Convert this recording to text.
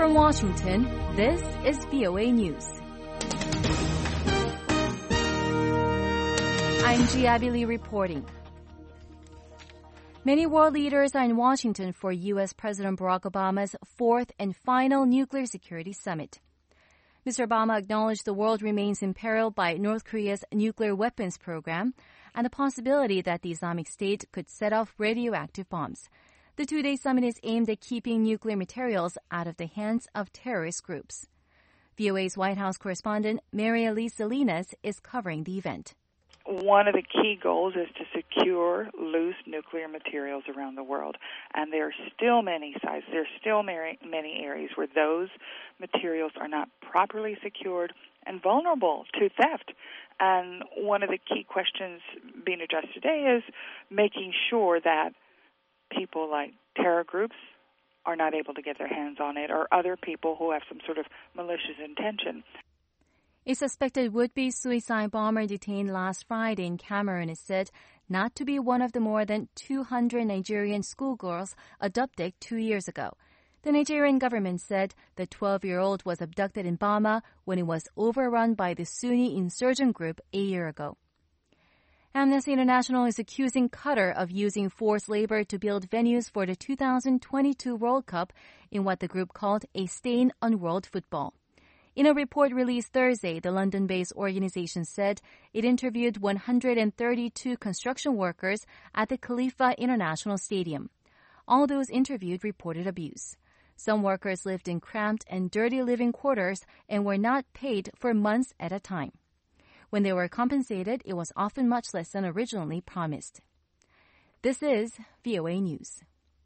From Washington, this is VOA News. I'm Ji Lee reporting. Many world leaders are in Washington for U.S. President Barack Obama's fourth and final nuclear security summit. Mr. Obama acknowledged the world remains imperiled by North Korea's nuclear weapons program and the possibility that the Islamic State could set off radioactive bombs. The two-day summit is aimed at keeping nuclear materials out of the hands of terrorist groups. VOA's White House correspondent Maria Lee Salinas is covering the event. One of the key goals is to secure loose nuclear materials around the world. And there are still many sites, there are still many areas where those materials are not properly secured and vulnerable to theft. And one of the key questions being addressed today is making sure that people like terror groups are not able to get their hands on it, or other people who have some sort of malicious intention. A suspected would-be suicide bomber detained last Friday in Cameroon is said not to be one of the more than 200 Nigerian schoolgirls abducted 2 years ago. The Nigerian government said the 12-year-old was abducted in Bama when it was overrun by the Sunni insurgent group a year ago. Amnesty International is accusing Qatar of using forced labor to build venues for the 2022 World Cup in what the group called a stain on world football. In a report released Thursday, the London-based organization said it interviewed 132 construction workers at the Khalifa International Stadium. All those interviewed reported abuse. Some workers lived in cramped and dirty living quarters and were not paid for months at a time. When they were compensated, it was often much less than originally promised. This is VOA News.